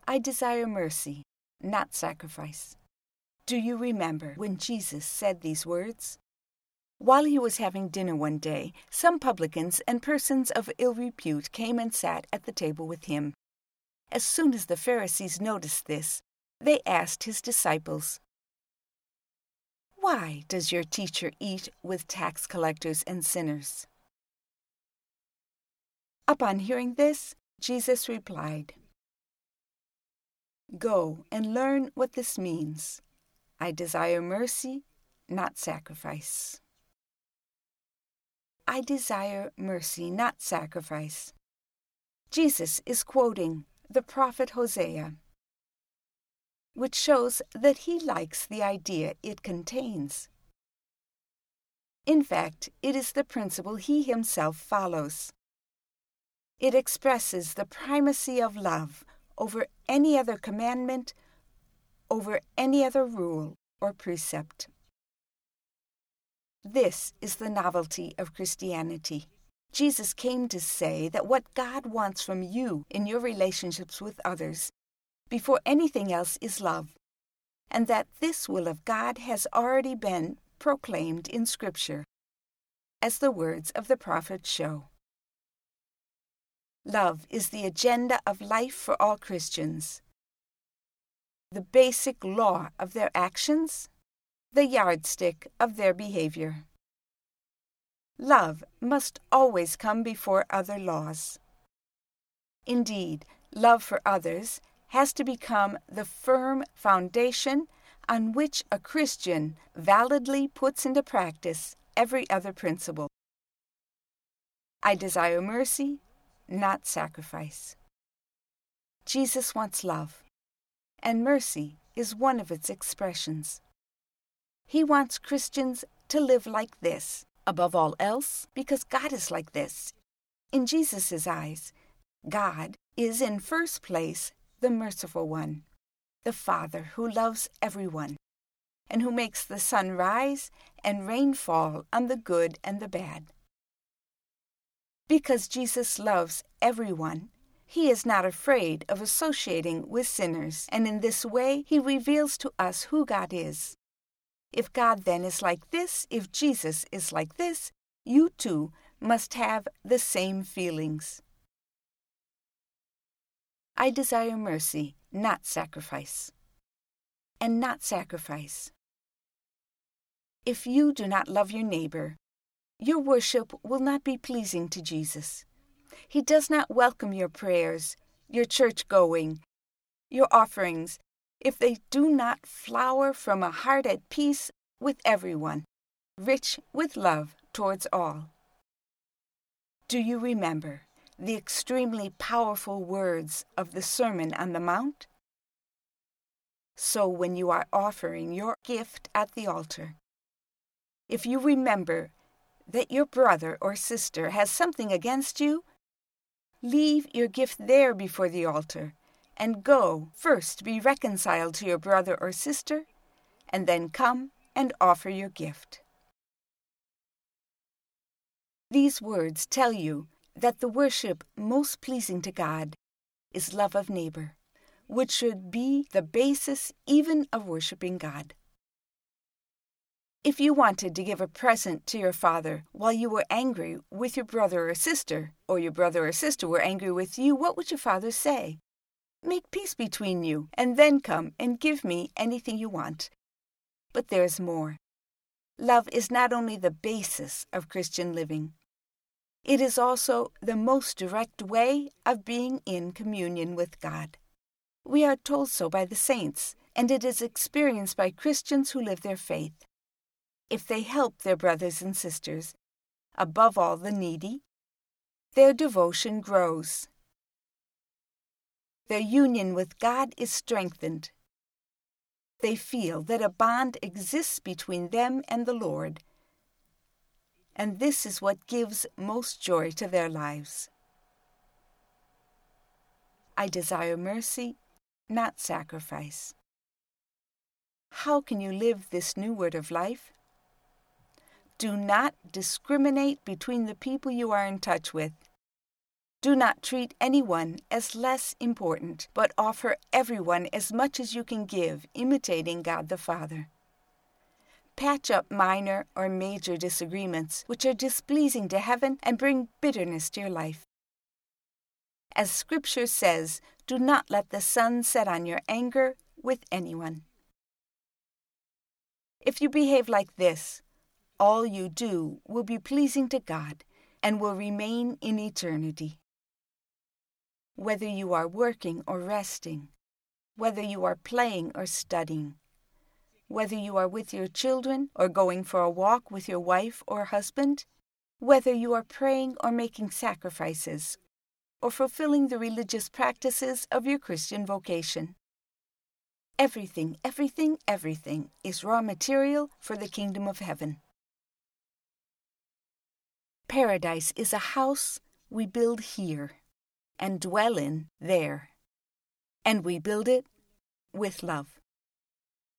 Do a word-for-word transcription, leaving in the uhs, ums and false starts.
I desire mercy, not sacrifice. Do you remember when Jesus said these words? While he was having dinner one day, some publicans and persons of ill repute came and sat at the table with him. As soon as the Pharisees noticed this, they asked his disciples, "Why does your teacher eat with tax collectors and sinners?" Upon hearing this, Jesus replied, "Go and learn what this means. I desire mercy, not sacrifice." I desire mercy, not sacrifice. Jesus is quoting the prophet Hosea, which shows that he likes the idea it contains. In fact, it is the principle he himself follows. It expresses the primacy of love over any other commandment, over any other rule or precept. This is the novelty of Christianity. Jesus came to say that what God wants from you in your relationships with others, before anything else, is love, and that this will of God has already been proclaimed in Scripture, as the words of the prophet show. Love is the agenda of life for all Christians, the basic law of their actions, the yardstick of their behavior. Love must always come before other laws. Indeed, love for others has to become the firm foundation on which a Christian validly puts into practice every other principle. I desire mercy, not sacrifice. Jesus wants love, and mercy is one of its expressions. He wants Christians to live like this, above all else, because God is like this. In Jesus' eyes, God is in first place the merciful one, the Father who loves everyone, and who makes the sun rise and rain fall on the good and the bad. Because Jesus loves everyone, he is not afraid of associating with sinners, and in this way he reveals to us who God is. If God then is like this, if Jesus is like this, you too must have the same feelings. I desire mercy, not sacrifice. And not sacrifice. If you do not love your neighbor, your worship will not be pleasing to Jesus. He does not welcome your prayers, your church-going, your offerings, if they do not flower from a heart at peace with everyone, rich with love towards all. Do you remember the extremely powerful words of the Sermon on the Mount? So when you are offering your gift at the altar, if you remember that your brother or sister has something against you, leave your gift there before the altar, and go first be reconciled to your brother or sister, and then come and offer your gift. These words tell you that the worship most pleasing to God is love of neighbor, which should be the basis even of worshiping God. If you wanted to give a present to your father while you were angry with your brother or sister, or your brother or sister were angry with you, what would your father say? Make peace between you, and then come and give me anything you want. But there is more. Love is not only the basis of Christian living. It is also the most direct way of being in communion with God. We are told so by the saints, and it is experienced by Christians who live their faith. If they help their brothers and sisters, above all the needy, their devotion grows. Their union with God is strengthened. They feel that a bond exists between them and the Lord, and this is what gives most joy to their lives. I desire mercy, not sacrifice. How can you live this new word of life? Do not discriminate between the people you are in touch with. Do not treat anyone as less important, but offer everyone as much as you can give, imitating God the Father. Patch up minor or major disagreements which are displeasing to heaven and bring bitterness to your life. As Scripture says, do not let the sun set on your anger with anyone. If you behave like this, all you do will be pleasing to God and will remain in eternity. Whether you are working or resting, whether you are playing or studying, whether you are with your children or going for a walk with your wife or husband, whether you are praying or making sacrifices, or fulfilling the religious practices of your Christian vocation. Everything, everything, everything is raw material for the kingdom of heaven. Paradise is a house we build here and dwell in there, and we build it with love.